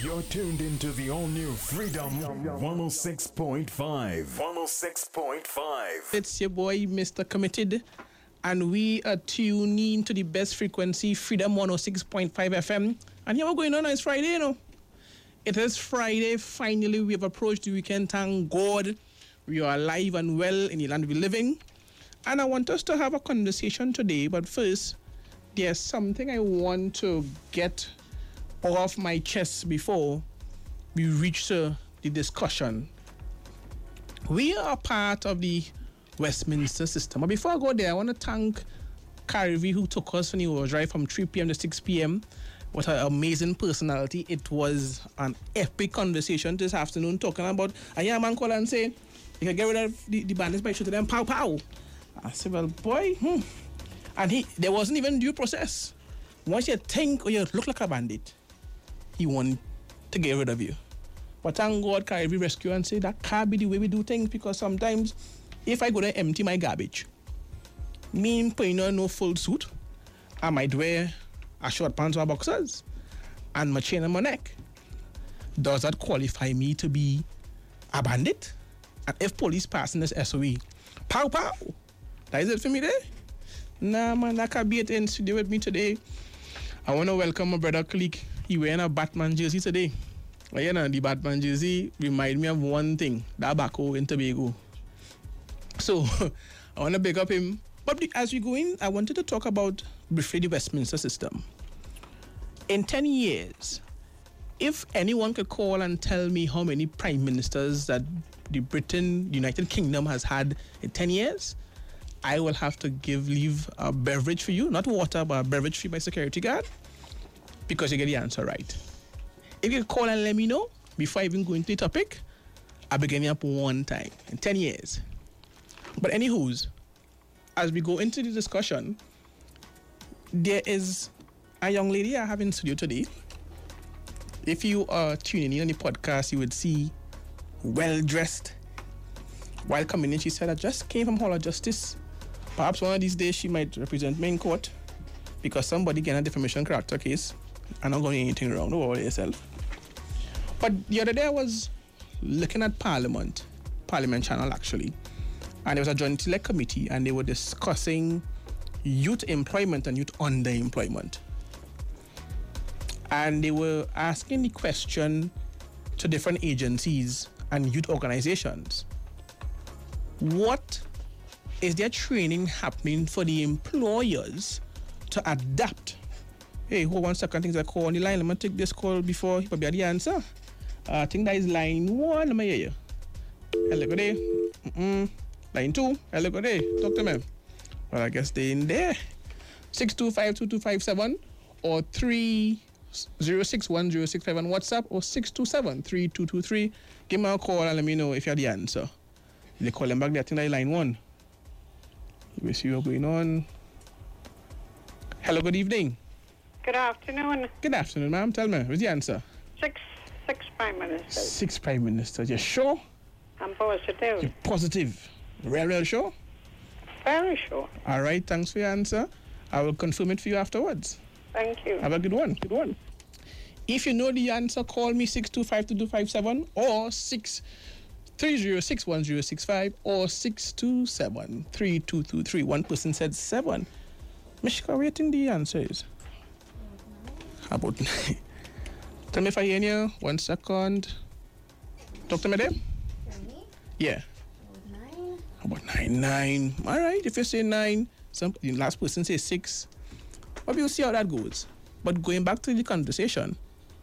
You're tuned into the all-new Freedom 106.5. 106.5. It's your boy, Mr. Committed, and we are tuning to the best frequency, Freedom 106.5 FM. And here we're going on, it's Friday, you know. It is Friday. Finally, we have approached the weekend. Thank God we are alive and well in the land we live in. And I want us to have a conversation today. But first, there's something I want to get off my chest before we reach the discussion. We are part of the Westminster system. But before I go there, I want to thank Carivy, who took us when he was right from 3 p.m. to 6 p.m. What an amazing personality. It was an epic conversation this afternoon talking about a young man call and say, you can get rid of the bandits by shooting them, pow, pow. I said, well, boy, And there wasn't even due process. Once you think or you look like a bandit, he want to get rid of you. But thank God, Caribbean Rescue and say that can't be the way we do things, because sometimes if I go to empty my garbage, me putting on no full suit, I might wear a short pants or boxers and my chain on my neck. Does that qualify me to be a bandit? And if police passing this SOE, pow pow, that is it for me there? Nah man, that can't be it in studio with me today. I want to welcome my brother Kalik. He wearing a Batman jersey today. Well, you know, the Batman jersey remind me of one thing, that Baco in Tobago. So, I want to big up him. But as we go in, I wanted to talk about briefly the Westminster system. In 10 years, if anyone could call and tell me how many prime ministers that the United Kingdom has had in 10 years, I will have to leave a beverage for you, not water, but a beverage for my security guard, because you get the answer right. If you call and let me know before I even go into the topic, I'll be getting up one time in 10 years. But anywho's, as we go into the discussion, there is a young lady I have in studio today. If you are tuning in on the podcast, you would see well-dressed. While coming in, she said, I just came from Hall of Justice. Perhaps one of these days she might represent me in court, because somebody getting a defamation character case. I'm not going to do anything wrong. Don't worry yourself. But the other day I was looking at Parliament channel actually, and there was a joint select committee, and they were discussing youth employment and youth underemployment. And they were asking the question to different agencies and youth organizations. What is there training happening for the employers to adapt? Hey, hold on a second, things I call on the line. Let me take this call before he probably have the answer. I think that is line 1. Let me hear you. Hello, good day. Line 2. Hello, good day. Talk to me. Well, I guess they're in there. 625-2257 or 3061065 on WhatsApp or 627-3223. Give me a call and let me know if you have the answer. They call them back there. I think that is line 1. We see what's going on. Hello, good evening. Good afternoon. Good afternoon, ma'am. Tell me, what's the answer? Six prime ministers. 6 prime ministers. You're sure? I'm positive. You're positive. Real sure? Very sure. All right, thanks for your answer. I will confirm it for you afterwards. Thank you. Have a good one. Good one. If you know the answer, call me 625-2257 or 3061065 or 627-3223. One person said 7. Mishka, what do you think the answer is? How about 9? Tell me if I hear you. 1 second. Talk to me there. Yeah. How about 9? All right, if you say 9, the last person says 6. But we'll see how that goes. But going back to the conversation,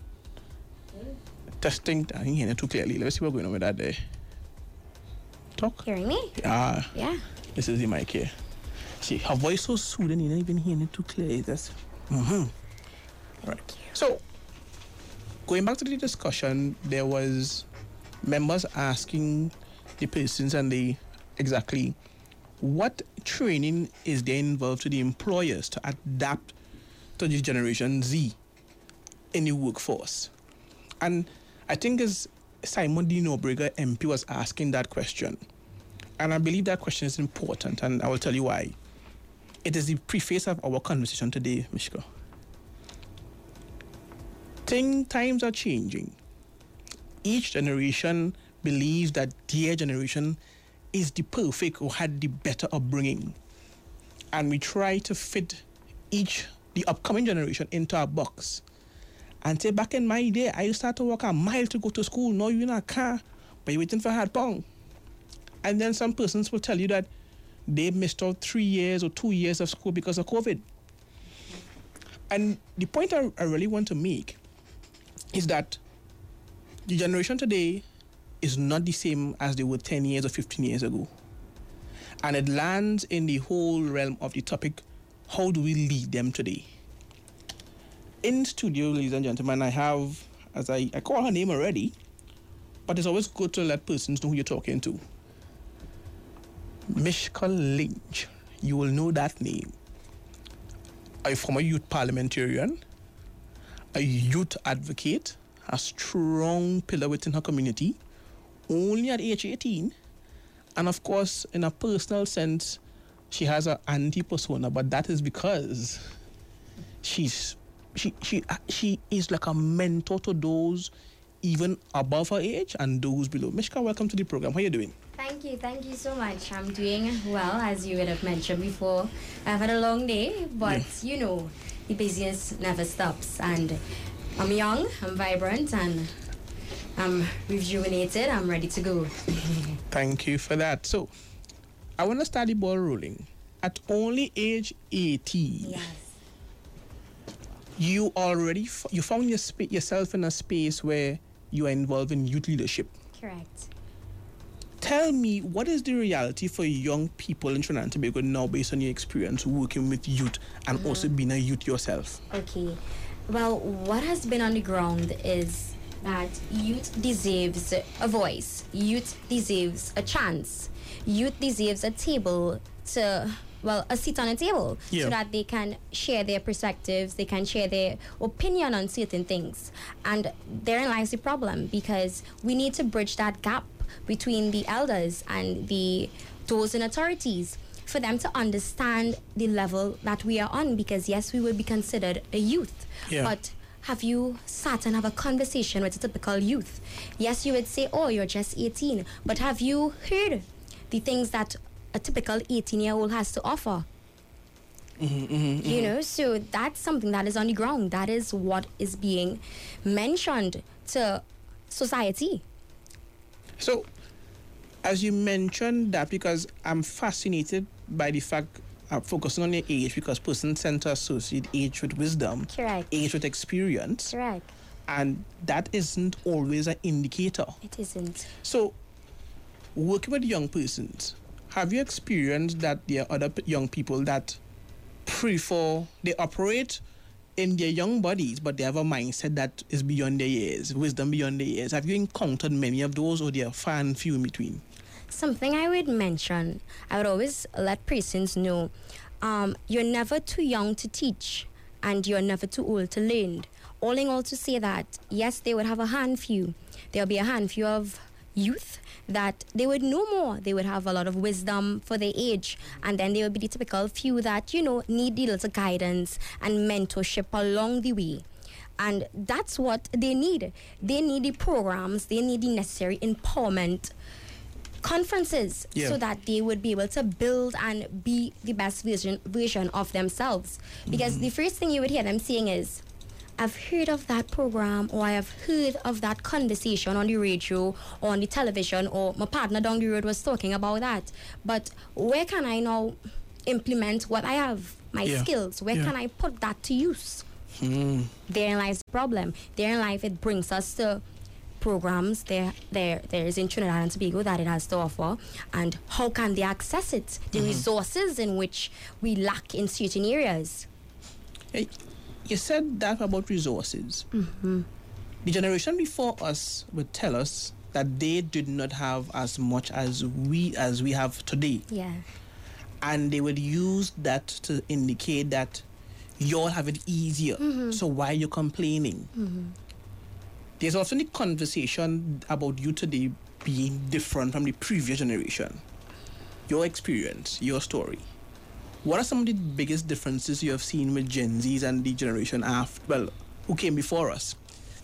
testing, I didn't hear it too clearly. Let's see what's going on with that there. Talk. Hearing me? Yeah. This is the mic here. See, her voice so soothing, you're not even hearing it too clearly. That's right. So, going back to the discussion, there was members asking the persons and exactly what training is there involved to the employers to adapt to the Generation Z in the workforce. And I think as Simon D. Nobrega MP was asking that question, and I believe that question is important, and I will tell you why. It is the preface of our conversation today, Mishka. Times are changing. Each generation believes that their generation is the perfect or had the better upbringing. And we try to fit the upcoming generation into a box. And say, back in my day, I used to have to walk a mile to go to school. Now you're in a car, but you're waiting for hard pound. And then some persons will tell you that they missed out 3 years or 2 years of school because of COVID. And the point I really want to make is that the generation today is not the same as they were 10 years or 15 years ago. And it lands in the whole realm of the topic, how do we lead them today? In studio, ladies and gentlemen, I have, as I call her name already, but it's always good to let persons know who you're talking to. Mishka Lynch, you will know that name. A former youth parliamentarian, a youth advocate, a strong pillar within her community, only at age 18. And of course, in a personal sense, she has an anti-persona, but that is because she is like a mentor to those even above her age and those below. Mishka, welcome to the program. How are you doing? Thank you so much. I'm doing well, as you would have mentioned before. I've had a long day, but you know, the business never stops. And I'm young, I'm vibrant, and I'm rejuvenated. I'm ready to go. Thank you for that. So, I want to start the ball rolling. At only age 18, Yes. you found yourself in a space where you are involved in youth leadership. Correct. Tell me, what is the reality for young people in Trinidad and Tobago now based on your experience working with youth and also being a youth yourself? Okay. Well, what has been on the ground is that youth deserves a voice. Youth deserves a chance. Youth deserves a table a seat on a table so that they can share their perspectives, they can share their opinion on certain things. And therein lies the problem, because we need to bridge that gap between the elders and those in authorities for them to understand the level that we are on, because yes, we will be considered a youth, but have you sat and have a conversation with a typical youth? Yes, you would say, oh, you're just 18, but have you heard the things that a typical 18-year-old has to offer? You know, so that's something that is on the ground. That is what is being mentioned to society. So, as you mentioned that, because I'm fascinated by the fact I'm focusing on your age, because persons tend to associate age with wisdom, Correct. age with experience, Correct. and that isn't always an indicator. It isn't. So, working with young persons, have you experienced that there are other young people that they operate in their young bodies, but they have a mindset that is beyond their years, wisdom beyond their years? Have you encountered many of those, or they are far and few in between? Something I would mention, I would always let persons know, you're never too young to teach, and you're never too old to learn. All in all, to say that, yes, they would have a handful. There'll be a handful of youth that they would know more. They would have a lot of wisdom for their age, and then there would be the typical few that, you know, need a little guidance and mentorship along the way. And that's what they need. They need the programs, they need the necessary empowerment conferences so that they would be able to build and be the best version of themselves. Because the first thing you would hear them saying is, I've heard of that program, or I have heard of that conversation on the radio or on the television, or my partner down the road was talking about that. But where can I now implement what I have, my skills? Where can I put that to use? Therein lies the problem. Therein lies it brings us to programs there is in Trinidad and Tobago that it has to offer, and how can they access it? The resources in which we lack in certain areas. Hey, you said that about resources. The generation before us would tell us that they did not have as much as we have today. Yeah. And they would use that to indicate that you all have it easier. So why are you complaining? There's often the conversation about you today being different from the previous generation. Your experience, your story. What are some of the biggest differences you have seen with Gen Zs and the generation after, who came before us?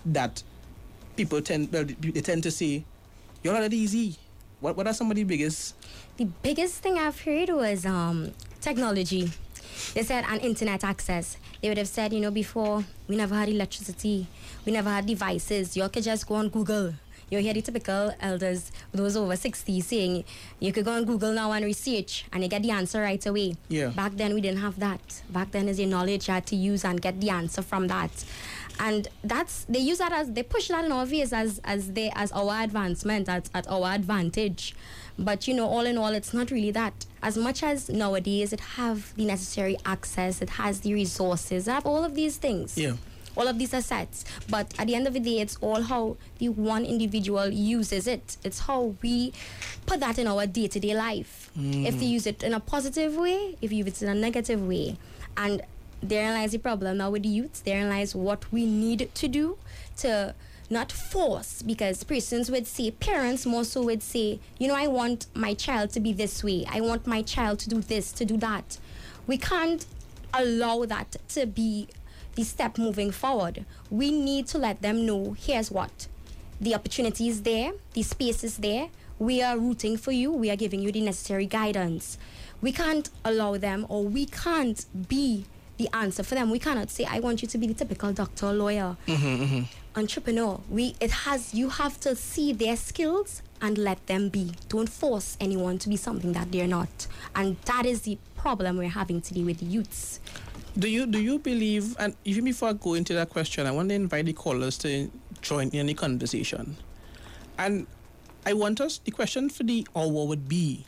that people tend to say, you're not easy. What are some of the biggest? The biggest thing I've heard was technology. They said, and internet access. They would have said, before, we never had electricity. We never had devices. You could just go on Google. You hear the typical elders, those over 60, saying, you could go on Google now and research, and you get the answer right away. Yeah. Back then, we didn't have that. Back then, is your knowledge you had to use and get the answer from that. And they use that they push that in our ways as our advancement, at our advantage. But, all in all, it's not really that. As much as nowadays it have the necessary access, it has the resources, it have all of these things. Yeah. All of these assets. But at the end of the day, it's all how the one individual uses it. It's how we put that in our day-to-day life. If you use it in a positive way, if you use it in a negative way. And therein lies the problem now with the youth. Therein lies what we need to do to not force, because persons would say, parents more so would say, I want my child to be this way. I want my child to do this, to do that. We can't allow that to be the step moving forward. We need to let them know, here's what. The opportunity is there. The space is there. We are rooting for you. We are giving you the necessary guidance. We can't allow them, or we can't be the answer for them. We cannot say, I want you to be the typical doctor, lawyer, entrepreneur. You have to see their skills and let them be. Don't force anyone to be something that they're not. And that is the problem we're having today with the youths. Do you believe, and even before I go into that question, I want to invite the callers to join in the conversation. And the question for the hour would be,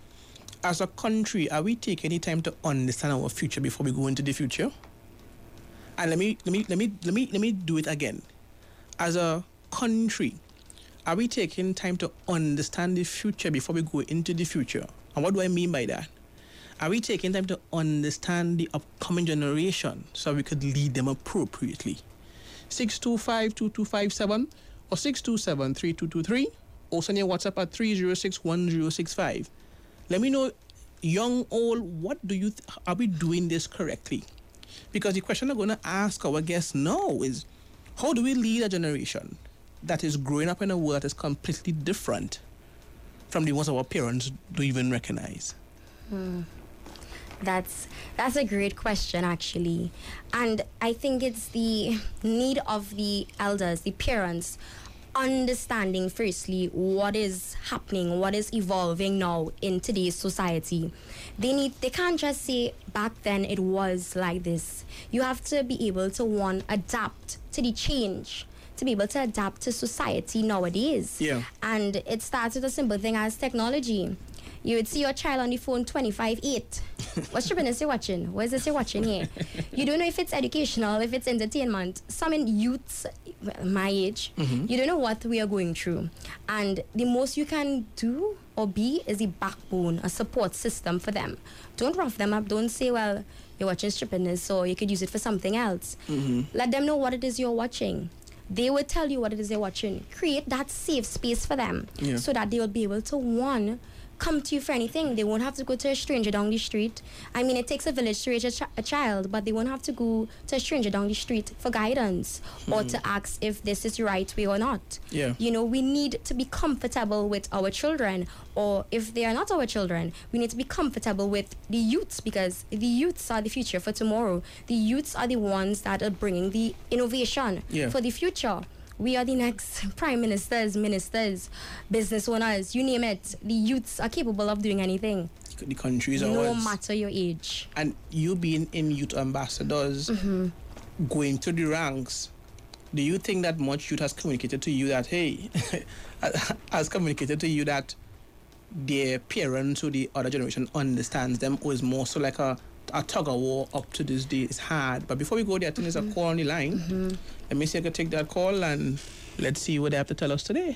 as a country, are we taking any time to understand our future before we go into the future? And let me do it again. As a country, are we taking time to understand the future before we go into the future? And what do I mean by that? Are we taking time to understand the upcoming generation so we could lead them appropriately? 625-2257 or 627-3223, or send your WhatsApp at 306-1065. Let me know, young, old, are we doing this correctly? Because the question I'm going to ask our guests now is, how do we lead a generation that is growing up in a world that is completely different from the ones our parents don't even recognize? That's a great question, actually. And I think it's the need of the elders, the parents, understanding firstly what is happening, what is evolving now in today's society. They can't just say back then it was like this. You have to be able to adapt to the change, to be able to adapt to society nowadays. Yeah. And it starts with a simple thing as technology. You would see your child on the phone 25/8. What stripping they watching? What is this you're watching here? You don't know if it's educational, if it's entertainment. Some in youths, my age, you don't know what we are going through. And the most you can do or be is the backbone, a support system for them. Don't rough them up. Don't say, well, you're watching stripping, so you could use it for something else. Let them know what it is you're watching. They will tell you what it is they're watching. Create that safe space for them so that they will be able to, come to you for anything. They won't have to go to a stranger down the street. I mean, it takes a village to raise a child, but they won't have to go to a stranger down the street for guidance or to ask if this is the right way or not. Yeah. We need to be comfortable with our children, or if they are not our children, we need to be comfortable with the youths, because the youths are the future for tomorrow. The youths are the ones that are bringing the innovation for the future. We are the next prime ministers, business owners, you name it. The youths are capable of doing anything. The country is ours. No matter your age. And you being in youth ambassadors, going through the ranks, do you think that much youth has communicated to you that, hey, has communicated to you that their parents or the other generation understands them, or is more so like a tug of war up to this day? It's hard. But before we go there, I think there's a call on the line. Let me see if I can take that call and let's see what they have to tell us today.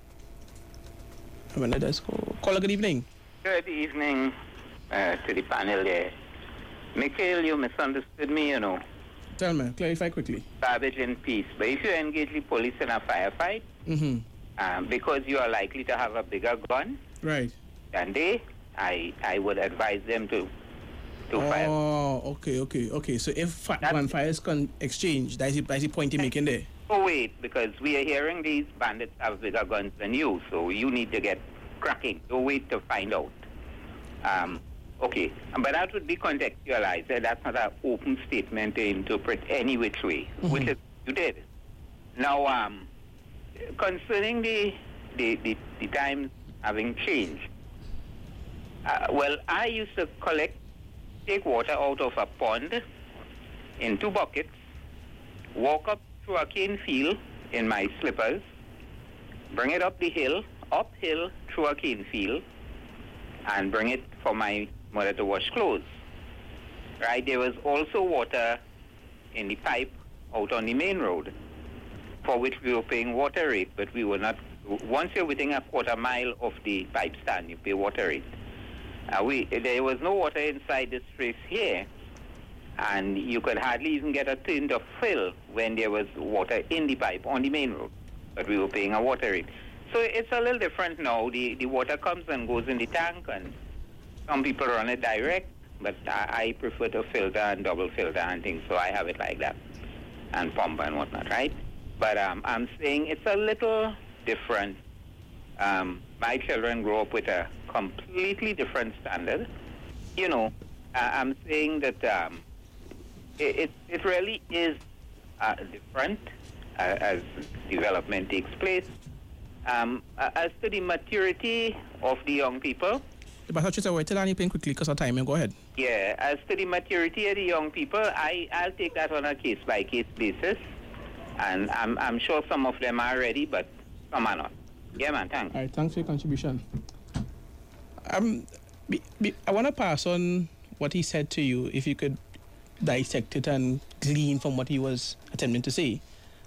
Caller, good evening. Good evening to the panel there. Mikhail, you misunderstood me, Tell me, clarify quickly. Garbage and peace. But if you engage the police in a firefight, because you are likely to have a bigger gun than they, I would advise them to fire. Oh, okay. So if gunfire is exchange, that's the point you're making there. Oh, wait, because we are hearing these bandits have bigger guns than you, so you need to get cracking. Don't wait to find out. Okay, but that would be contextualized. That's not an open statement to interpret any which way, which is you did. Now, concerning the times having changed, well, I used to take water out of a pond in 2 buckets, walk up through a cane field in my slippers, bring it up the hill, uphill through a cane field, and bring it for my mother to wash clothes. Right? There was also water in the pipe out on the main road, for which we were paying water rate, but we were not. Once you're within a quarter mile of the pipe stand, you pay water rate. There was no water inside this place here, and you could hardly even get a tin to fill when there was water in the pipe on the main road, but we were paying a water rate. So it's a little different now. The water comes and goes in the tank, and some people run it direct, but I prefer to filter and double filter and things, so I have it like that, and pump and whatnot, right? But I'm saying it's a little different. My children grow up with a completely different standard. You know, I'm saying that it really is different as development takes place. As to the maturity of the young people. But I'll tell anything quickly because of time. Go ahead. Yeah, as to the maturity of the young people, I'll take that on a case-by-case basis. And I'm sure some of them are ready, but some are not. Yeah, man, thanks. All right, thanks for your contribution. I want to pass on what he said to you, if you could dissect it and glean from what he was attempting to say.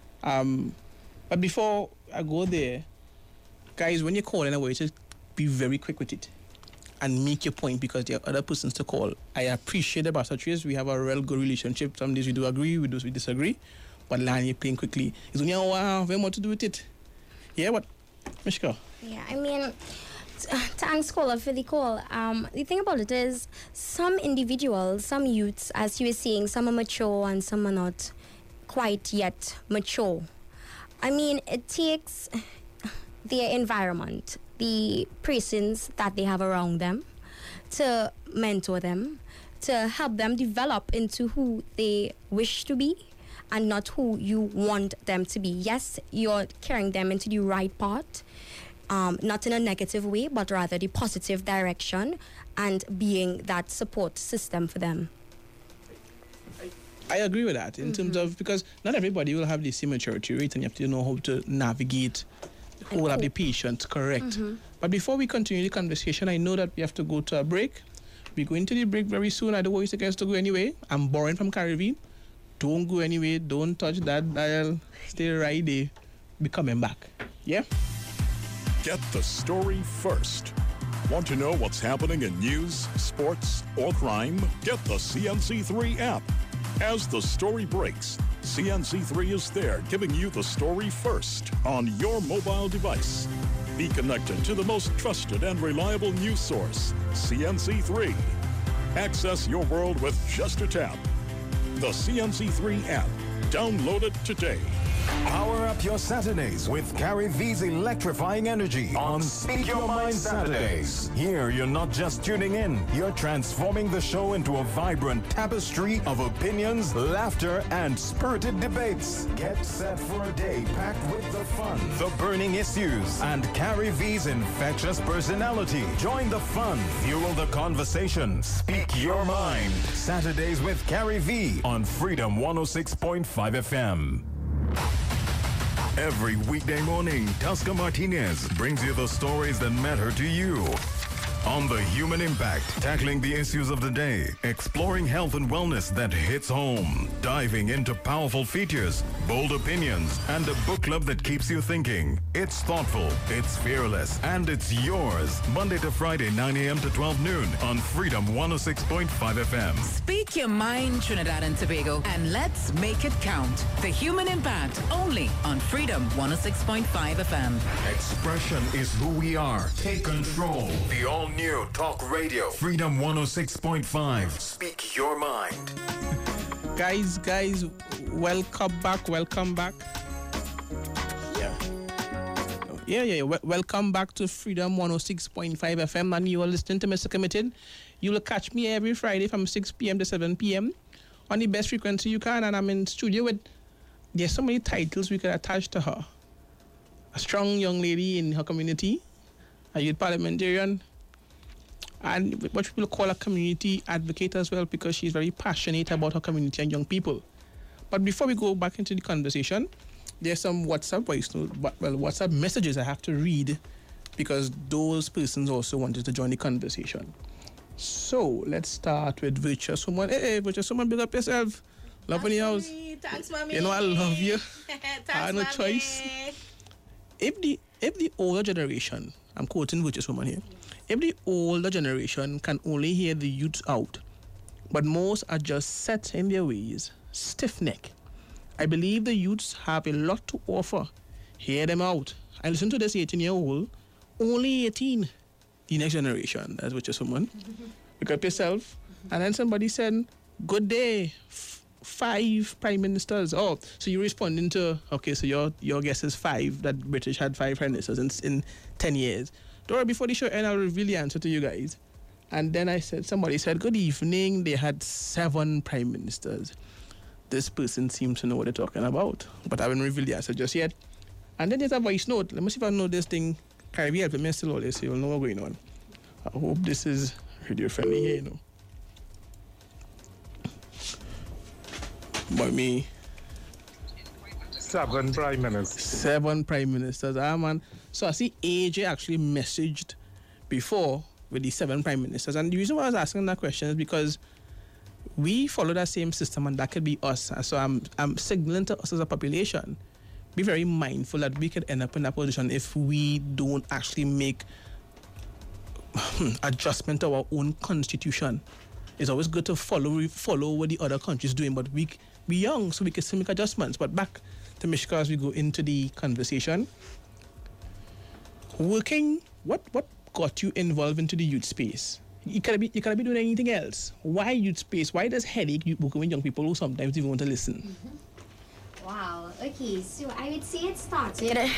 But before I go there, guys, when you call in a way, just be very quick with it and make your point, because there are other persons to call. I appreciate the Bassatrice. We have a real good relationship. Some days we do agree, we disagree. But Lani, you're playing quickly. It's only very much to do with it. Yeah, what? Mishka? Yeah, I mean, thanks, caller, for the call. The thing about it is, some individuals, some youths, as you were saying, some are mature and some are not quite yet mature. I mean, it takes their environment, the persons that they have around them, to mentor them, to help them develop into who they wish to be and not who you want them to be. Yes, you're carrying them into the right path, not in a negative way, but rather the positive direction, and being that support system for them. I agree with that in terms of, because not everybody will have the same maturity rate, and you have to know how to navigate, who will have the patience, correct. But before we continue the conversation, I know that we have to go to a break. We're going to the break very soon. I don't want you guys to go anyway. I'm borrowing from Carrie V. Don't go anyway. Don't touch that dial. Stay right there. Be coming back. Yeah? Get the story first. Want to know what's happening in news, sports, or crime? Get the CNC3 app. As the story breaks, CNC3 is there giving you the story first on your mobile device. Be connected to the most trusted and reliable news source, CNC3. Access your world with just a tap. The CNC3 app. Download it today. Power up your Saturdays with Carrie V's electrifying energy on Speak Your Mind Saturdays. Here, you're not just tuning in, you're transforming the show into a vibrant tapestry of opinions, laughter, and spirited debates. Get set for a day packed with the fun, the burning issues, and Carrie V's infectious personality. Join the fun, fuel the conversation. Speak Your Mind. Saturdays with Carrie V on Freedom 106.5 FM. Every weekday morning, Tosca Martinez brings you the stories that matter to you. On The Human Impact, tackling the issues of the day, exploring health and wellness that hits home, diving into powerful features, bold opinions, and a book club that keeps you thinking. It's thoughtful, it's fearless, and it's yours. Monday to Friday, 9 a.m. to 12 noon on Freedom 106.5 FM. Speak your mind, Trinidad and Tobago, and let's make it count. The Human Impact, only on Freedom 106.5 FM. Expression is who we are. Take control. The all-new talk radio. Freedom 106.5. Speak your mind. Guys, welcome back. Yeah. Welcome back to Freedom 106.5 FM, and you are listening to Mr. Committed. You will catch me every Friday from 6 p.m. to 7 p.m. on the best frequency you can, and I'm in studio with, there's so many titles we could attach to her. A strong young lady in her community, a youth parliamentarian, and what people call a community advocate as well, because she's very passionate about her community and young people. But before we go back into the conversation, there's some WhatsApp WhatsApp messages I have to read, because those persons also wanted to join the conversation. So let's start with Virtuous Woman. Hey, Virtuous Woman, big up yourself. Love in the house. Thanks, mommy. You know I love you. Thanks, I had no mommy. choice. If the older generation, I'm quoting Virtuous Woman here, if the older generation can only hear the youths out, but most are just set in their ways, stiff-necked, I believe the youths have a lot to offer. Hear them out. I listened to this 18-year-old, only 18. The next generation, that's Virtuous Woman. Pick up yourself. And then somebody said, good day, 5 prime ministers. Oh, so you're responding to, okay, so your guess is 5, that British had 5 prime ministers in 10 years. Don't worry, before the show ends, I'll reveal the answer to you guys. And then somebody said, good evening, they had 7 prime ministers. This person seems to know what they're talking about, but I haven't revealed the answer just yet. And then there's a voice note. Let me see if I know this thing. Caribbean, help me still all this, so you'll know what's going on. I hope this is radio friendly here, you know. But me. 7 prime ministers. 7 prime ministers, man. So I see AJ actually messaged before with the 7 prime ministers. And the reason why I was asking that question is because we follow that same system, and that could be us. So I'm signaling to us as a population, be very mindful that we could end up in that position if we don't actually make adjustment to our own constitution. It's always good to follow what the other countries doing, but we're young, so we can still make adjustments. But back to Mishka as we go into the conversation. Working, what got you involved into the youth space? You cannot be doing anything else. Why youth space? Why does headache you working with young people who sometimes even want to listen? Mm-hmm. Wow. Okay, so I would say it started.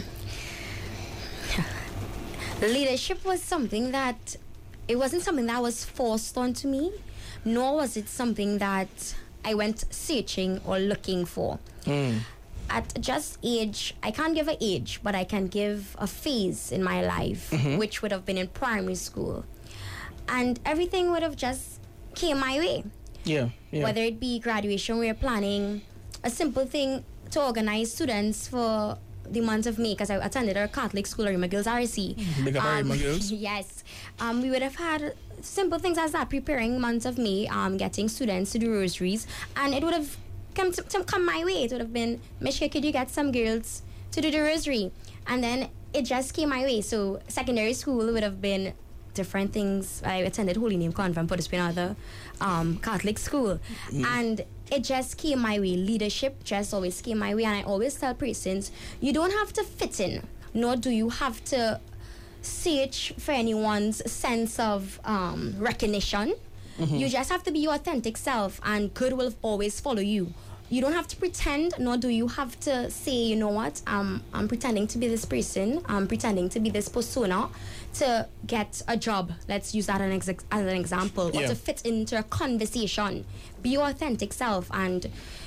Leadership was something that, it wasn't something that was forced onto me, nor was it something that I went searching or looking for. At just age, I can't give an age, but I can give a phase in my life, which would have been in primary school. And everything would have just came my way. Yeah. Whether it be graduation, we were planning a simple thing to organize students for the month of May, because I attended a Catholic school, Rima Girls RC. Big up Rima Girls. Yes. We would have had simple things as that, preparing month of May, getting students to do rosaries, and it would have come my way. It would have been, Mishka, could you get some girls to do the rosary? And then it just came my way. So secondary school would have been different things. I attended Holy Name Convent, Port-au-Prince, Catholic school. And it just came my way. Leadership just always came my way. And I always tell persons, you don't have to fit in, nor do you have to search for anyone's sense of recognition. You just have to be your authentic self, and good will always follow you. You don't have to pretend, nor do you have to say, you know what, I'm pretending to be this person, I'm pretending to be this persona to get a job. Let's use that as an example, or to fit into a conversation. Be your authentic self, and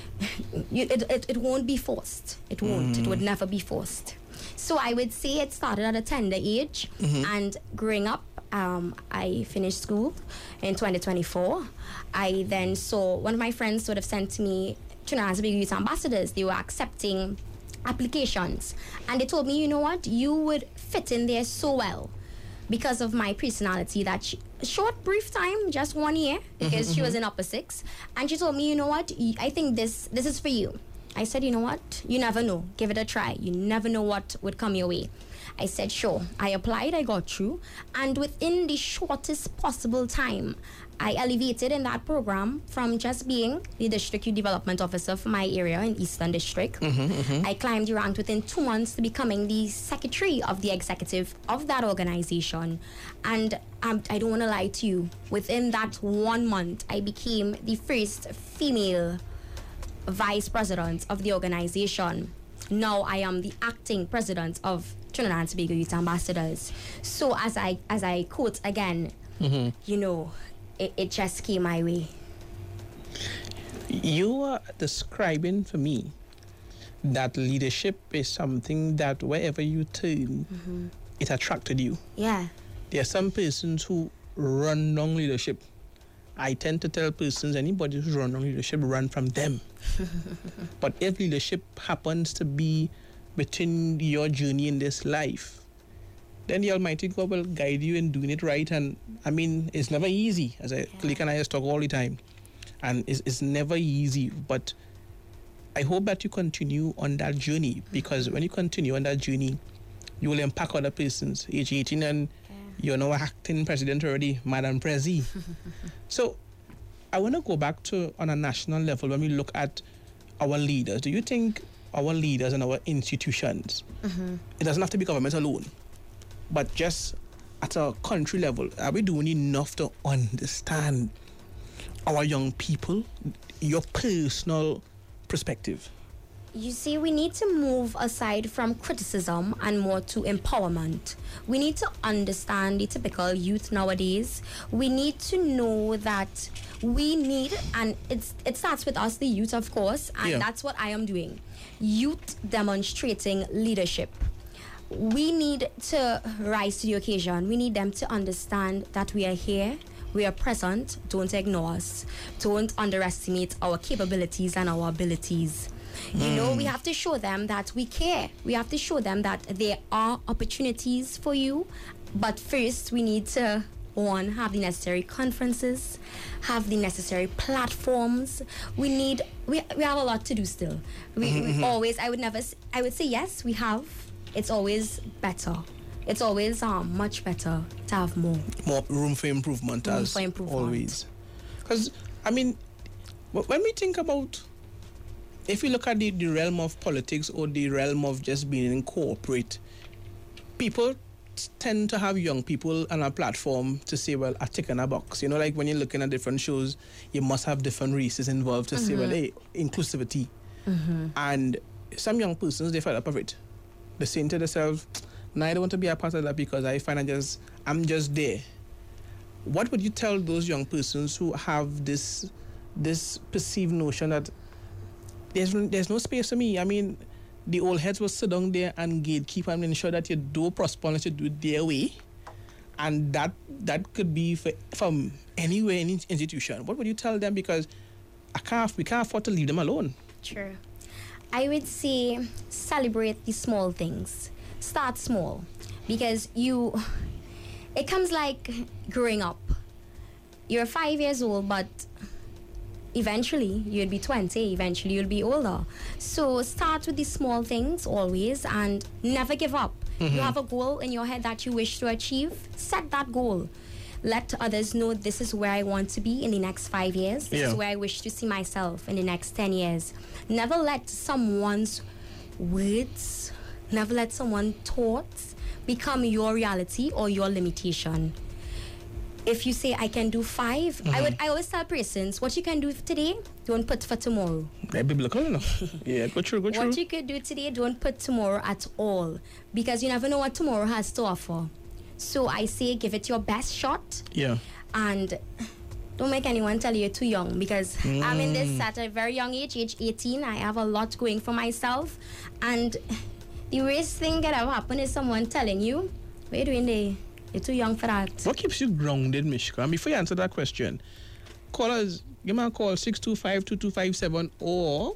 it won't be forced. It won't. It would never be forced. So I would say it started at a tender age, and growing up, I finished school in 2024. I then saw one of my friends sort of sent to me Trinidad's Big Youth Ambassadors. They were accepting applications, and they told me, you know what, you would fit in there so well because of my personality. That short, brief time, just 1 year, because she was in upper 6, and she told me, you know what, I think this is for you. I said, you know what, you never know, give it a try. You never know what would come your way. I said, sure. I applied, I got through, and within the shortest possible time, I elevated in that program from just being the District Youth Development Officer for my area in Eastern District. I climbed the rank within 2 months to becoming the Secretary of the Executive of that organization. And I don't want to lie to you, within that 1 month, I became the first female Vice President of the organization. Now I am the acting president of Trinidad and Tobago Youth Ambassadors. So as I quote again, you know, it just came my way. You are describing for me that leadership is something that wherever you turn, it attracted you. Yeah. There are some persons who run on leadership. I tend to tell persons, anybody who's run on leadership, run from them. But if leadership happens to be between your journey in this life, then the Almighty God will guide you in doing it right. And I mean, it's never easy, as Click and I talk all the time. And it's never easy, but I hope that you continue on that journey, because when you continue on that journey, you will impact other persons. Age 18 and you're now acting president already, Madam Prezi. So I want to go back to on a national level when we look at our leaders. Do you think our leaders and our institutions, it doesn't have to be government alone, but just at a country level, are we doing enough to understand our young people, your personal perspective? You see, we need to move aside from criticism and more to empowerment. We need to understand the typical youth nowadays. We need to know that we need, and it starts with us, the youth, of course, and that's what I am doing. Youth demonstrating leadership. We need to rise to the occasion. We need them to understand that we are here. We are present. Don't ignore us. Don't underestimate our capabilities and our abilities. You know, we have to show them that we care. We have to show them that there are opportunities for you. But first, we need to, one, have the necessary conferences, have the necessary platforms. We have a lot to do still. We always, I would say yes, we have. It's always better. It's always much better to have more room for improvement, always. Because, I mean, when we think about, if we look at the realm of politics or the realm of just being in corporate, people tend to have young people on a platform to say, well, I tick in a box. You know, like when you're looking at different shows, you must have different races involved to say, well, hey, inclusivity. And some young persons, they fed up of it. They're saying to themselves, no, I don't want to be a part of that because I find I'm just there. What would you tell those young persons who have this perceived notion that there's no space for me? I mean, the old heads will sit down there and gatekeep and ensure that you do prosper unless you do it their way. And that could be from anywhere, any institution. What would you tell them? Because we can't afford to leave them alone. Sure. I would say celebrate the small things. Start small, because it comes like growing up. You're 5 years old, but eventually you'll be 20, eventually you'll be older. So start with the small things always and never give up. You have a goal in your head that you wish to achieve, set that goal. Let others know this is where I want to be in the next 5 years. This is where I wish to see myself in the next 10 years. Never let someone's words, never let someone's thoughts become your reality or your limitation. If you say, I can do 5, I always tell persons, what you can do today, don't put for tomorrow. Biblical enough. Yeah, go true. What you could do today, don't put tomorrow at all. Because you never know what tomorrow has to offer. So I say, give it your best shot. Yeah. And don't make anyone tell you're too young, because I'm in this at a very young age 18. I have a lot going for myself. And the worst thing that ever happened is someone telling you, what are you doing there? You're too young for that. What keeps you grounded, Mishka? And before you answer that question, call us. Give me a call, 625-2257 or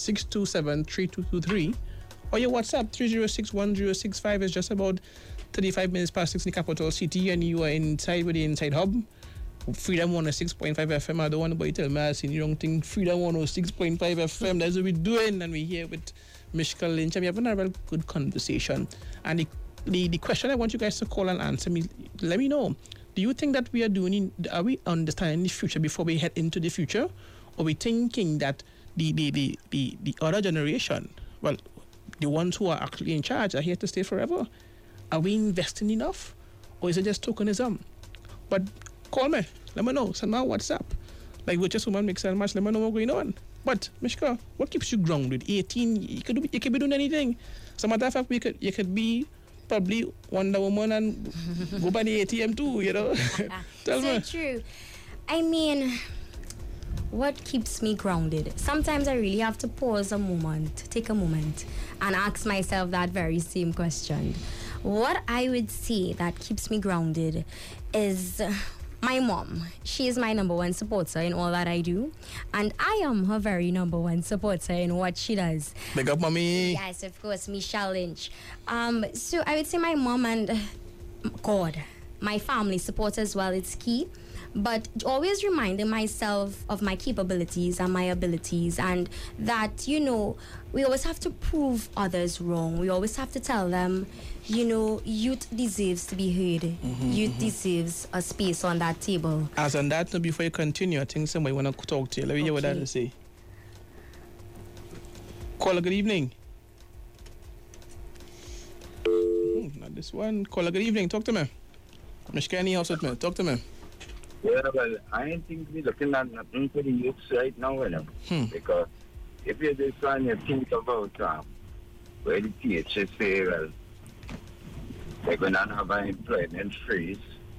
627-3223. Or your WhatsApp, 306-1065 is just about 35 minutes past 6 in the capital city, and you are inside with the Inside Hub. Freedom 106.5 FM. I don't want anybody to tell me I seen the wrong thing. Freedom 106.5 FM. That's what we're doing, and we're here with Mishka Lynch, and we're having a very good conversation. And the question I want you guys to call and answer me, let me know. Do you think that are we understanding the future before we head into the future? Or are we thinking that the other generation, well, the ones who are actually in charge, are here to stay forever? Are we investing enough? Or is it just tokenism? But call me. Let me know. Send me a WhatsApp. Like Virtuous Woman Mix and Match. Let me know what's going on. But, Mishka, what keeps you grounded? 18, you could be doing anything. As a matter of fact, you could be probably Wonder Woman and go by the ATM too, you know. Tell me. So true. I mean, what keeps me grounded? Sometimes I really have to pause a moment, take a moment, and ask myself that very same question. What I would say that keeps me grounded is my mom. She is my number one supporter in all that I do, and I am her very number one supporter in what she does. Big up, mommy. Yes, of course, Michelle Lynch. So I would say my mom and God, my family support as well. It's key. But always reminding myself of my capabilities and my abilities, and that, you know, we always have to prove others wrong. We always have to tell them, you know, youth deserves to be heard. Youth deserves a space on that table. As on that, before you continue, I think somebody want to talk to you. Let me hear what that to say. Caller, good evening. Not this one. Caller, good evening. Talk to me. Mishka, any house with me? Talk to me. Yeah, well, I don't think we're looking at nothing for the youths right now, you know, because if you're this one, you think about where the teachers say, well, they're going to have an employment freeze,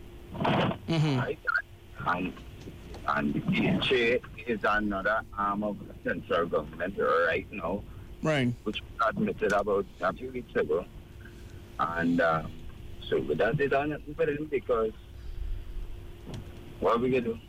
right? And the teacher is another arm of the central government right now, right? Which was admitted about a few weeks ago. And so with that, they don't nothing for them because what are we going to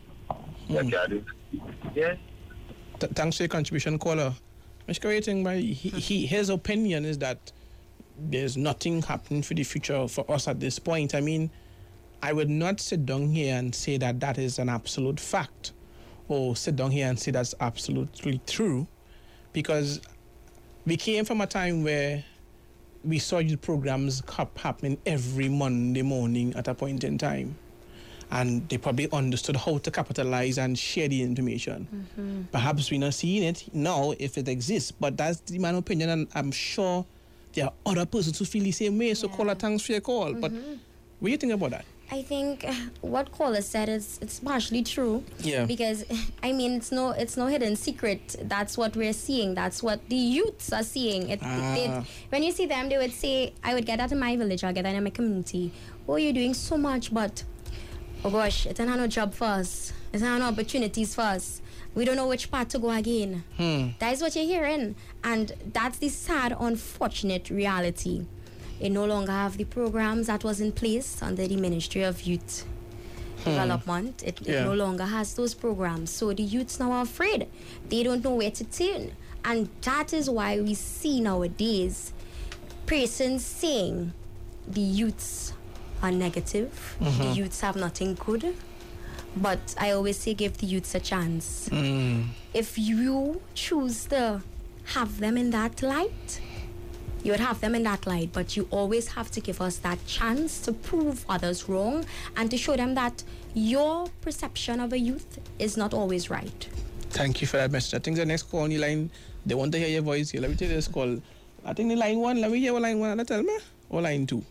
do? Yes. Thanks for your contribution, caller. Mr. Rating, his opinion is that there's nothing happening for the future for us at this point. I mean, I would not sit down here and say that that is an absolute fact, or sit down here and say that's absolutely true, because we came from a time where we saw youth programs happening every Monday morning at a point in time. And they probably understood how to capitalize and share the information. Perhaps we're not seeing it now if it exists, but that's my opinion, and I'm sure there are other persons who feel the same way. So, caller, thanks for your call. But what do you think about that? I think what caller said is it's partially true. Yeah. Because I mean it's no hidden secret. That's what we're seeing. That's what the youths are seeing. When you see them, they would say, I would get that in my village, I'll get that in my community. Oh, you're doing so much, but oh gosh, it's not no job for us. It's not no opportunities for us. We don't know which path to go again. That is what you're hearing. And that's the sad, unfortunate reality. They no longer have the programs that was in place under the Ministry of Youth Development. It no longer has those programs. So the youths now are afraid. They don't know where to turn. And that is why we see nowadays persons saying the youths are negative. The youths have nothing good. But I always say give the youths a chance. If you choose to have them in that light, you would have them in that light, but you always have to give us that chance to prove others wrong and to show them that your perception of a youth is not always right. Thank you for that message. I think the next call on the line, they want to hear your voice here. Let me take this call. I think the line 1, let me hear what line 1, tell me. Or line 2?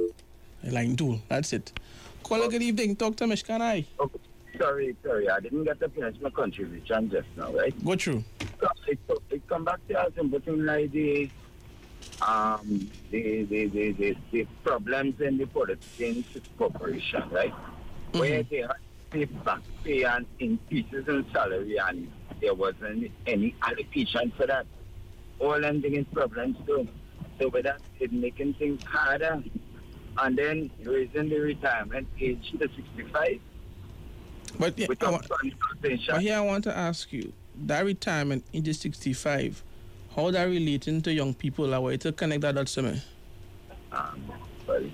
Line 2, that's it. Caller, good evening. Talk to Mishka and I. Okay. Sorry, I didn't get to finish my contribution just now, right? Go through. It come back to us and putting like the problems in the politicians corporation, right? Where they had to back pay and increases in salary, and there wasn't any allocation for that. All ending in problems too. So with that, it's making things harder. And then raising the retirement age to 65. But here I want to ask you, that retirement age is 65, how that relating to young people? I want to connect that dots to me. Well,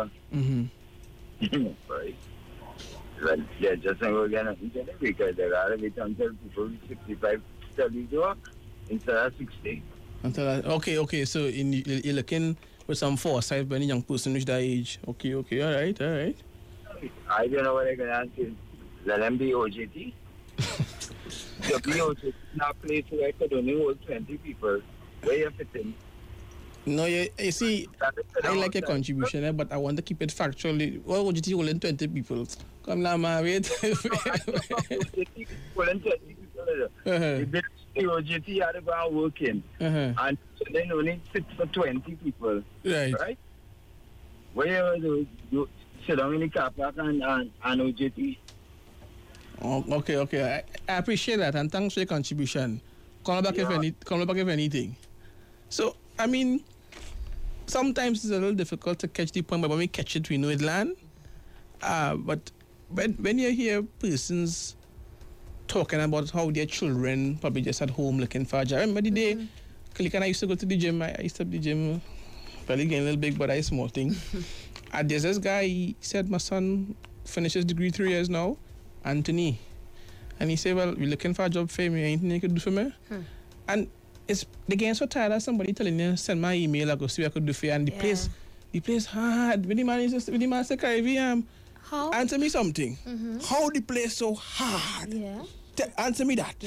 right. Well, yeah, just going to get because there are every time people 65 studies work instead of 60. Okay. So you're looking with some foresight when a young person reach that age. Okay. All right. I don't know what I'm going to answer. Let them be OJT. The OJT is not a place where I could only hold 20 people. Where you fit in? No, you see, I like your contribution, but I want to keep it factually. Well, OJT holding 20 people. Come now, man, wait. OJT holding 20 people. the OJT had to go and work in. And so then only sit for 20 people. Right? Where you sit down in the car park and OJT. Oh, okay. I appreciate that, and thanks for your contribution. Call back if anything. So, I mean, sometimes it's a little difficult to catch the point, but when we catch it, we know it land. But when you hear persons talking about how their children probably just at home looking for a job. I remember the day, Kalikan, I used to go to the gym. I used to be the gym, probably getting a little big, but I small thing. And there's this guy, he said, my son finishes degree 3 years now, Anthony. And he said, well, we're looking for a job for me. Anything you could do for me? And they're getting so tired of somebody telling you, send my email, I go see what I could do for you. And the place hard. When the man say, Caribbean, how? Answer me something. How the place so hard? Answer me that.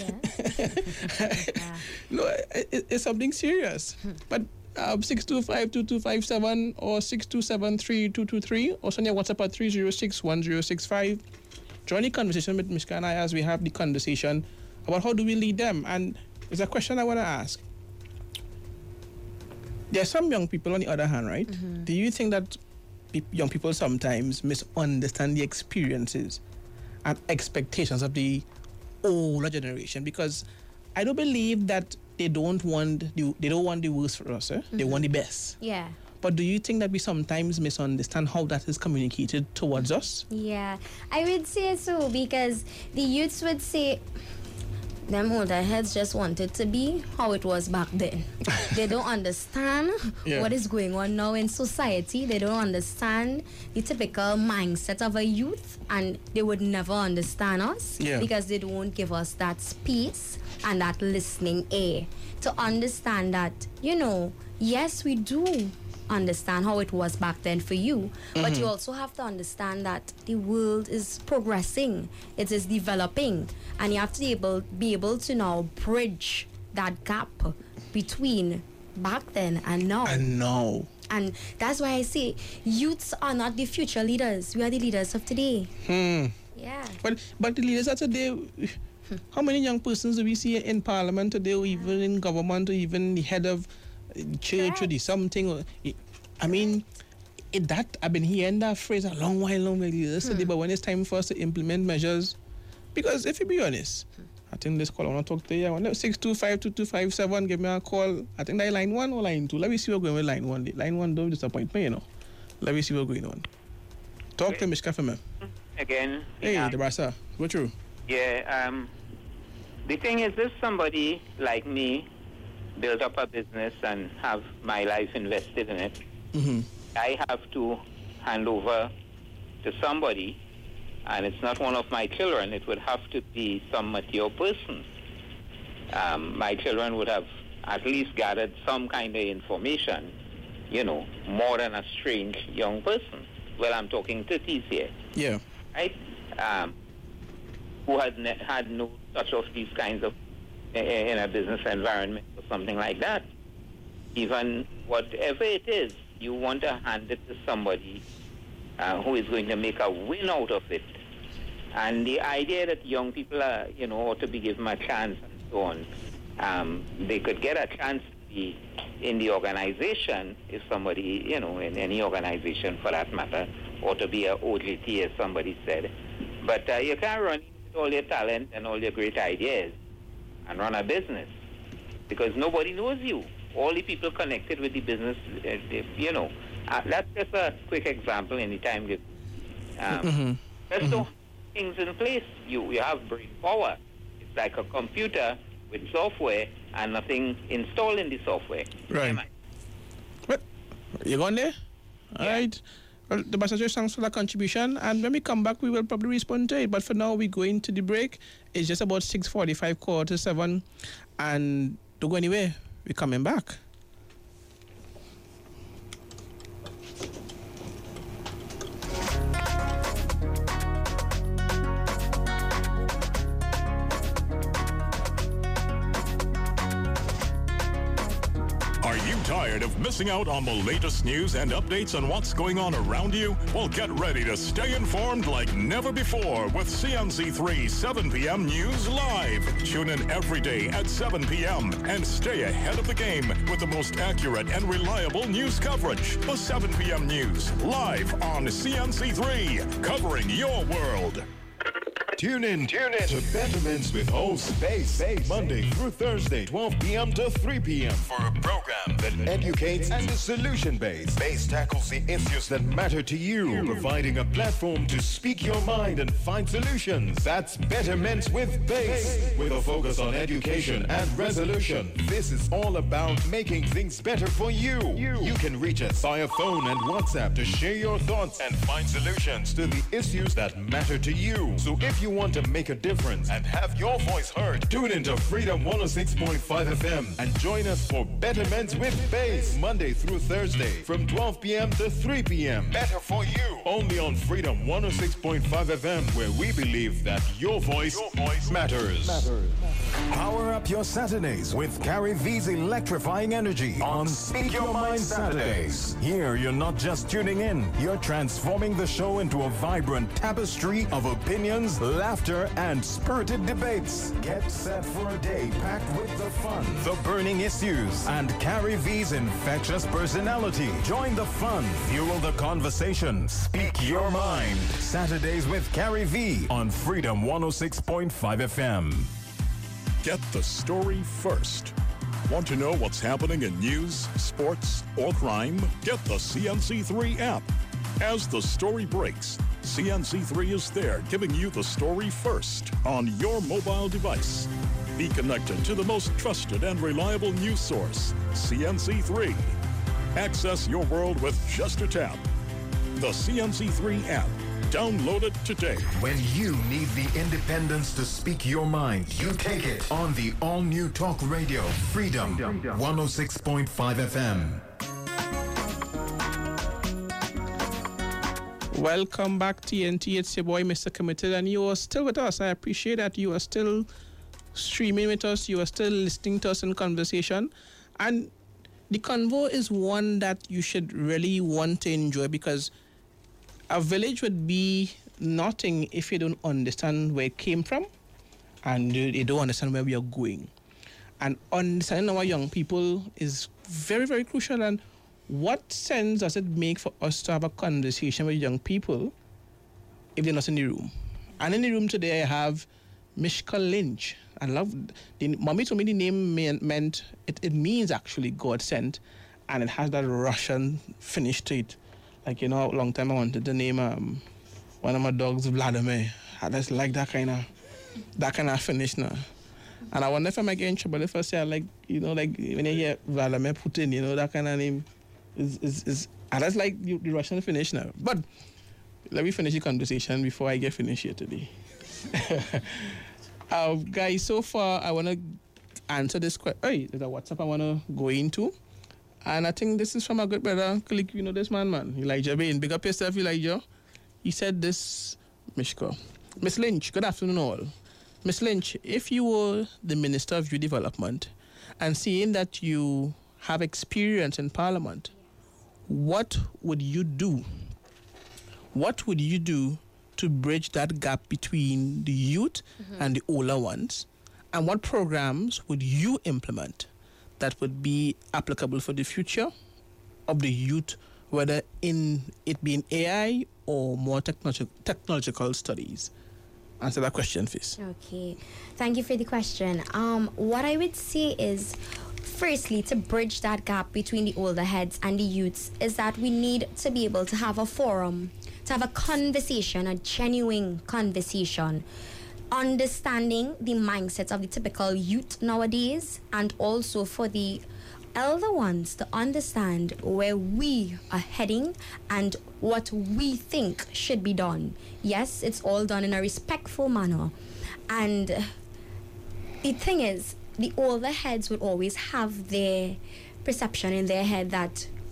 No, it's something serious. But 625-2257 or 627-3223 or send your WhatsApp at 306-1065. Join the conversation with Mishka and I as we have the conversation about how do we lead them. And there's a question I want to ask. There are some young people on the other hand, right? Do you think that young people sometimes misunderstand the experiences and expectations of the older generation? Because I don't believe that they don't want the worst for us. They want the best. Yeah. But do you think that we sometimes misunderstand how that is communicated towards us? Yeah, I would say so, because the youths would say them older heads just wanted to be how it was back then. They don't understand what is going on now in society. They don't understand the typical mindset of a youth, and they would never understand us because they don't give us that space and that listening ear to understand that, yes, we do understand how it was back then for you, but you also have to understand that the world is progressing, it is developing, and you have to be able to now bridge that gap between back then and now. And that's why I say youths are not the future leaders. We are the leaders of today. Yeah. But the leaders of today, how many young persons do we see in parliament today, or even in government, or even the head of church or the something? I mean, I've been hearing that phrase a long while yesterday, but when it's time for us to implement measures, because if you be honest, I think this call I want to talk to you. 625-2257, give me a call. I think that's line 1 or line 2. Let me see what's going on with line 1. Line 1 don't disappoint me, Let me see what's going on. Talk to Mishka for me. Again. Hey, Debrasa, what's true? Yeah, the thing is, if somebody like me build up a business and have my life invested in it, I have to hand over to somebody, and it's not one of my children. It would have to be some mature person. My children would have at least gathered some kind of information, more than a strange young person. Well, I'm talking 30s here. Yeah. Right? Who had no touch of these kinds of in a business environment or something like that. Even whatever it is, you want to hand it to somebody who is going to make a win out of it. And the idea that young people are, ought to be given a chance and so on, they could get a chance to be in the organization if somebody, in any organization for that matter, or to be an OJT, as somebody said. But you can't run with all your talent and all your great ideas and run a business, because nobody knows you. All the people connected with the business, that's just a quick example in the time given. There's no things in place. You have brain power. It's like a computer with software and nothing installed in the software. Right. What? You going there? All right. Well, the Ambassador, thanks for that contribution. And when we come back, we will probably respond to it. But for now, we're going to the break. It's just about 6:45, 6:45. And don't go anywhere. We're coming back. Are you tired Tired of missing out on the latest news and updates on what's going on around you? Well, get ready to stay informed like never before with CNC3 7 p.m. News Live. Tune in every day at 7 p.m. and stay ahead of the game with the most accurate and reliable news coverage. The 7 p.m. News live on CNC3, covering your world. Tune in to Betterments with host Bass, Monday through Thursday, 12 p.m. to 3 p.m. for a program that educates and is solution-based. Bass tackles the issues that matter to you, providing a platform to speak your mind and find solutions. That's Betterments with Bass, with a focus on education and resolution. This is all about making things better for you. You can reach us via phone and WhatsApp to share your thoughts and find solutions to the issues that matter to you. So if you want to make a difference and have your voice heard, tune into Freedom 106.5 FM and join us for Betterments with Bass, Monday through Thursday from 12 p.m. to 3 p.m. Better for you. Only on Freedom 106.5 FM, where we believe that your voice matters. Power up your Saturdays with Carrie V's electrifying energy on Speak Your Mind Saturdays. Here, you're not just tuning in, you're transforming the show into a vibrant tapestry of opinions, laughter, and spirited debates. Get set for a day packed with the fun, the burning issues, and Carrie V's infectious personality. Join the fun, fuel the conversation, speak your mind. Saturdays with Carrie V on Freedom 106.5 FM. Get the story first. Want to know what's happening in news, sports, or crime? Get the CNC3 app. As the story breaks, CNC3 is there giving you the story first on your mobile device. Be connected to the most trusted and reliable news source, CNC3. Access your world with just a tap. The CNC3 app. Download it today. When you need the independence to speak your mind, you take it on the all-new talk radio, Freedom 106.5 FM. Welcome back, TNT. It's your boy, Mr. Committed, and you are still with us. I appreciate that you are still streaming with us. You are still listening to us in conversation. And the convo is one that you should really want to enjoy, because a village would be nothing if you don't understand where it came from and you don't understand where we are going. And understanding our young people is very, very crucial. And what sense does it make for us to have a conversation with young people if they're not in the room? And in the room today, I have Mishka Lynch. I love the mommy told me the name meant it means actually God sent, and it has that Russian finish to it. Like, you know, a long time I wanted to name one of my dogs Vladimir. I just like that kind of finish now. And I wonder if I might get in trouble if I say I like, you know, like when you hear Vladimir Putin, you know, that kind of name is I just like the Russian finish now. But let me finish the conversation before I get finished here today. Guys, so far I want to answer this question. Hey, there's a WhatsApp I want to go into. And I think this is from a good brother, colleague, you know this man, Elijah Bain. Big up yourself, Elijah. He said this, Mishka. Miss Lynch, good afternoon all. Miss Lynch, if you were the Minister of Youth Development and seeing that you have experience in Parliament, what would you do? What would you do to bridge that gap between the youth and the older ones? And what programs would you implement that would be applicable for the future of the youth, whether in it being AI or more technological studies? Answer that question, Fizz. Okay. Thank you for the question. What I would say is, firstly, to bridge that gap between the older heads and the youths is that we need to be able to have a forum, to have a conversation, a genuine conversation, understanding the mindsets of the typical youth nowadays, and also for the elder ones to understand where we are heading and what we think should be done. Yes, it's all done in a respectful manner. And the thing is, the older heads would always have their perception in their head that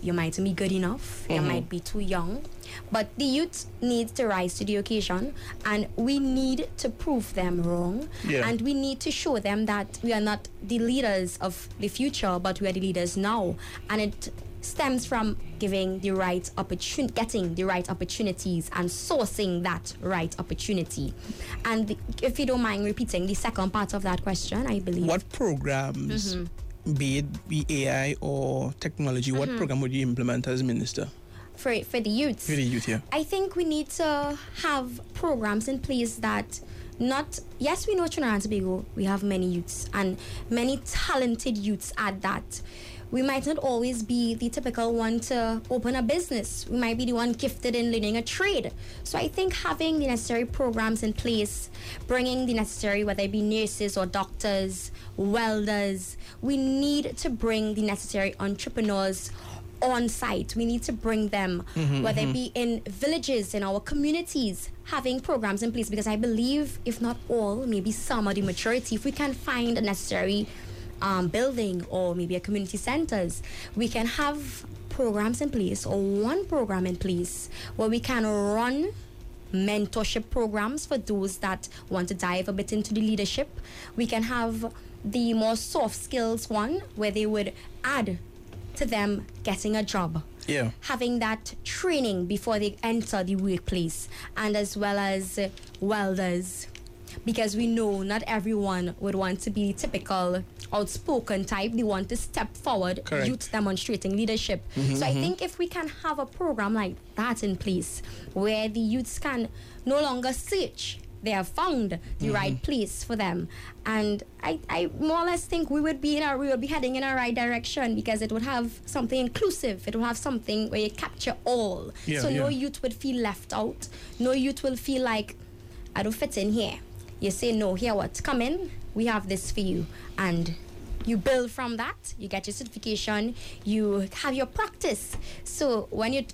you mightn't be good enough, you might be too young. But the youth needs to rise to the occasion, and we need to prove them wrong. Yeah. And we need to show them that we are not the leaders of the future, but we are the leaders now. And it stems from giving the right getting the right opportunities and sourcing that right opportunity. And if you don't mind repeating the second part of that question, I believe. What programs, be it AI or technology, what program would you implement as minister? For the youth? For the youth, yeah. I think we need to have programs in place that yes, we know Trinidad and Tobago, we have many youths and many talented youths at that. We might not always be the typical one to open a business. We might be the one gifted in learning a trade. So I think having the necessary programs in place, bringing the necessary, whether it be nurses or doctors, welders, we need to bring the necessary entrepreneurs on site. We need to bring them, whether it be in villages, in our communities, having programs in place, because I believe, if not all, maybe some of the maturity, if we can find a necessary building or maybe a community centers, we can have programs in place, or one program in place where we can run mentorship programs for those that want to dive a bit into the leadership. We can have the more soft skills one where they would add to them getting a job. Yeah. Having that training before they enter the workplace, and as well as welders, because we know not everyone would want to be typical outspoken type. They want to step forward. Correct. Youth demonstrating leadership. So I think if we can have a program like that in place where the youths can no longer search, they have found the right place for them, and I more or less think we would be heading in a right direction, because it would have something inclusive. It would have something where you capture all. No youth would feel left out. No youth will feel like, I don't fit in here. You say, no, here what? Come in, we have this for you. And you build from that, you get your certification, you have your practice. So when you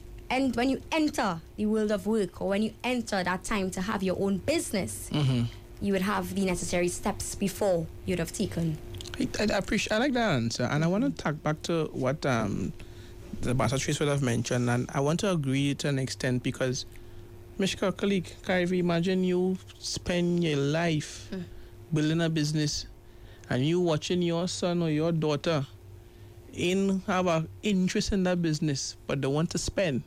enter the world of work, or when you enter that time to have your own business, you would have the necessary steps before you'd have taken. I like that answer. And I want to talk back to what the Ambassador would have mentioned. And I want to agree to an extent, because Mishka, colleague, Kyrie, imagine you spend your life building a business, and you watching your son or your daughter have an interest in that business, but they want to spend,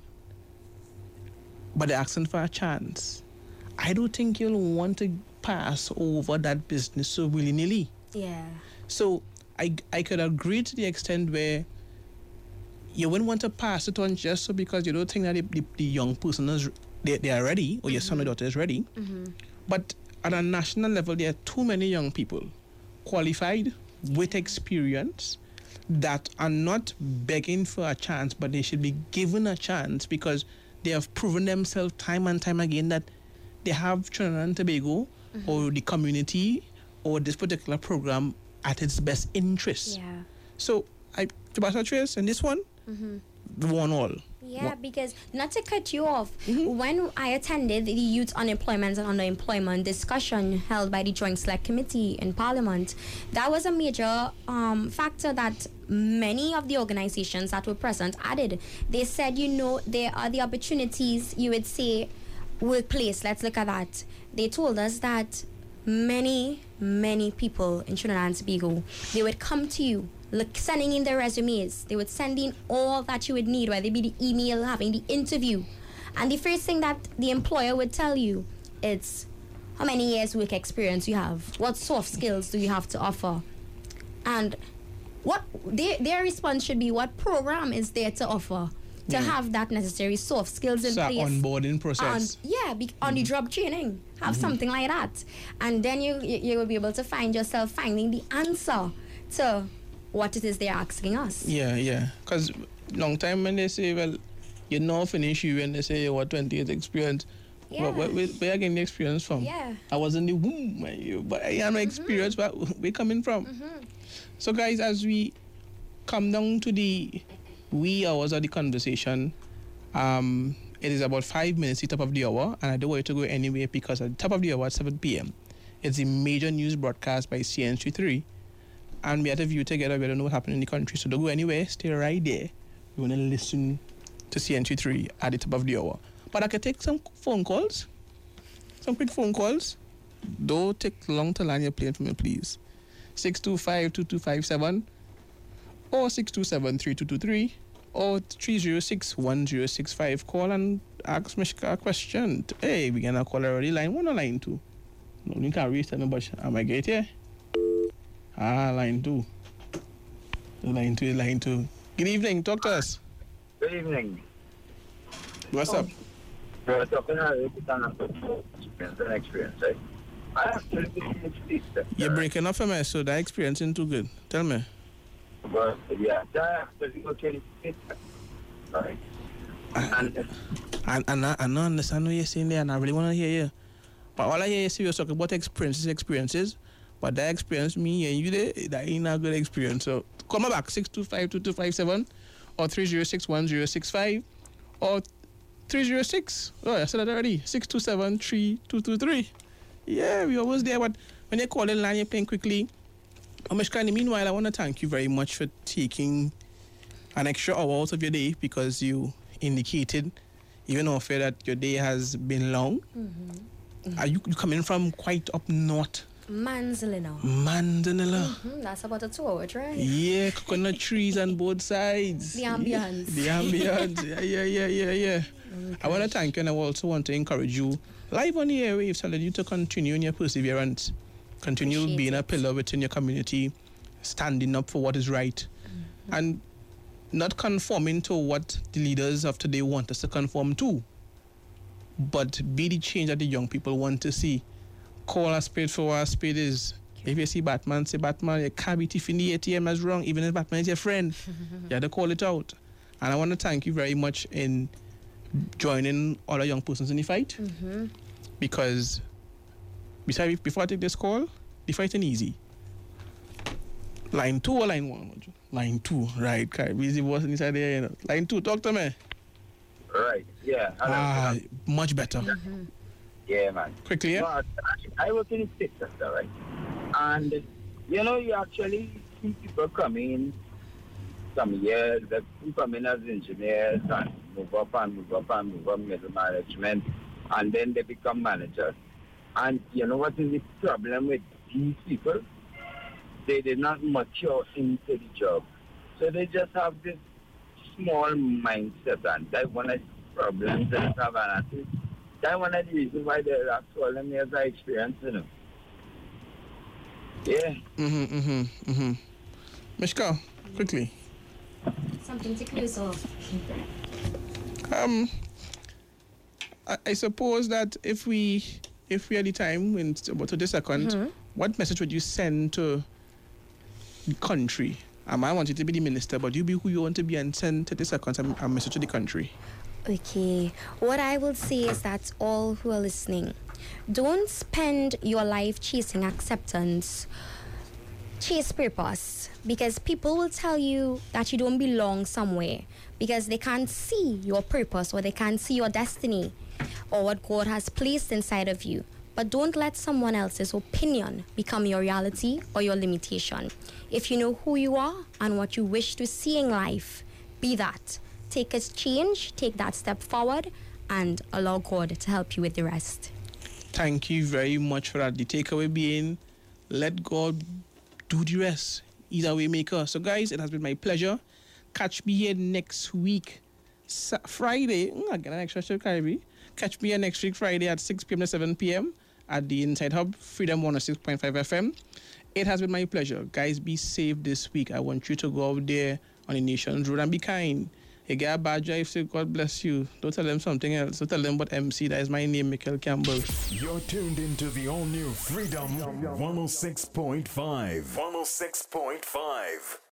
but they're asking for a chance. I don't think you'll want to pass over that business so willy-nilly. Yeah. So I could agree to the extent where you wouldn't want to pass it on just so because you don't think that the young person they are ready, or your son or daughter is ready. But at a national level, there are too many young people qualified with experience that are not begging for a chance, but they should be given a chance, because they have proven themselves time and time again that they have Trinidad and Tobago or the community or this particular program at its best interest. Yeah. So Trace, and this one, won all. Yeah, because not to cut you off, when I attended the Youth Unemployment and Underemployment discussion held by the Joint Select Committee in Parliament, that was a major factor that many of the organizations that were present added. They said, there are the opportunities, you would say, workplace, let's look at that. They told us that many people in Trinidad and Tobago, they would come to you, sending in their resumes. They would send in all that you would need, whether it be the email, having the interview. And the first thing that the employer would tell you is how many years work experience you have, what soft skills do you have to offer, and what their response should be, what program is there to offer to have that necessary soft skills in place. Onboarding process. On the job training. Have something like that. And then you will be able to find yourself finding the answer to what it is they're asking us. Yeah. Because long time when they say, well, you know finish you, and they say, what 20 years experience. Yeah. Where are you getting the experience from? Yeah. I was in the womb, but I have no experience, but where we coming from? So guys, as we come down to the wee hours of the conversation, it is about 5 minutes to the top of the hour, and I don't want you to go anywhere, because at the top of the hour at 7 p.m. it's the major news broadcast by CNC3, and we have to view together. We don't know what happened in the country, so don't go anywhere. Stay right there you want to listen to CNC3 at the top of the hour. But I can take some phone calls. Some quick phone calls. Don't take long to land your plane for me, please. 625-2257 or 627-3223 or 306-1065. Call and ask Mishka a question. Hey, we gonna call already line 1 or line 2? No, you can't reach me, but am I get here? Line 2. Line 2 is line 2. Good evening, talk to us. Good evening. What's up? We're talking about experience, right? I actually didn't. You're breaking up for me, so that experience isn't too good. Tell me. But yeah, that actually okay. Right. And I don't understand what you're saying there, and I really want to hear you. But all I hear you say, you're talking about experiences. But that experience, me and you there, that ain't a good experience. So call me back, 625-2257 or 306-1065 or 306. Oh, I said that already. 627-3223. Yeah, we almost there. But when you call in line, you're playing quickly. Mishka, in the meanwhile, I want to thank you very much for taking an extra hour out of your day because you indicated, even though I feel that your day has been long. Are you coming from quite up north? Manzanilla. That's about a 2-hour drive. Yeah, coconut trees on both sides. The ambience. Yeah. I want to thank you, and I also want to encourage you live on the airwaves, telling you to continue in your perseverance, continue being a pillar within your community, standing up for what is right, and not conforming to what the leaders of today want us to conform to, but be the change that the young people want to see. Call a spade for what a spade is. If you see Batman, say Batman. You can't be thief in the ATM, that's wrong. Even if Batman is your friend, you have to call it out. And I want to thank you very much in joining all the young persons in the fight. Because before I take this call, the fight ain't easy. Line 2 or line 1? Line 2, right. Busy boss inside there, you know. Line 2, talk to me. Right, yeah. Much better. Yeah, man. Quickly, yeah? No, I work in the state sector, right? And, you actually see people come in some years, they come in as engineers and move up, middle management, and then they become managers. And you know what is the problem with these people? They did not mature into the job. So they just have this small mindset, and that's one of the problems they have. And that's one of the reasons why they're all them years of experience, you know. Yeah. Mishka, quickly. Something to close off. I suppose that if we had the time in about to this second, what message would you send to the country? I want you to be the minister, but you be who you want to be and send to this second a message to the country. Okay. What I will say is that all who are listening, don't spend your life chasing acceptance. Chase purpose, because people will tell you that you don't belong somewhere because they can't see your purpose or they can't see your destiny or what God has placed inside of you. But don't let someone else's opinion become your reality or your limitation. If you know who you are and what you wish to see in life, be that. Take a change, take that step forward, and allow God to help you with the rest. Thank you very much for that. The takeaway being, let God do the rest. He's a way maker. So guys, it has been my pleasure. Catch me here next week, Friday. I get an extra show, Kyrie. Catch me here next week, Friday at 6 p.m. to 7 p.m. at the Inside Hub, Freedom 106.5 FM. It has been my pleasure. Guys, be safe this week. I want you to go out there on the nation's road and be kind. You get a bad drive, say God bless you. Don't tell them something else. Don't tell them what MC. That is my name, Michael Campbell. You're tuned into the all-new Freedom 106.5. 106.5.